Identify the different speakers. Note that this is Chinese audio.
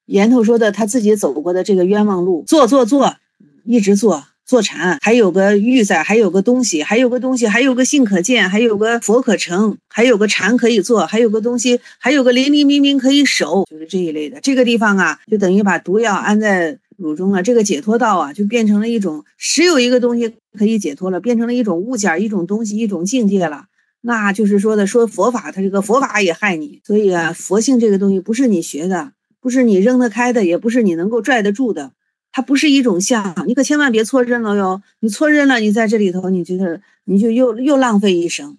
Speaker 1: 源头说的他自己走过的这个冤枉路，做，一直坐禅，还有个玉在，还有个东西，还有个性可见，还有个佛可成，还有个禅可以做，还有个东西，还有个灵灵明明可以守，就是这一类的。这个地方啊，就等于把毒药安在乳中了，这个解脱道啊，就变成了一种实有一个东西可以解脱了，变成了一种物件，一种东西，一种境界了。那就是说佛法，它这个佛法也害你，所以啊，佛性这个东西不是你学的，不是你扔得开的，也不是你能够拽得住的。它不是一种相，你可千万别错认了哟！你错认了，你在这里头，你就又浪费一生。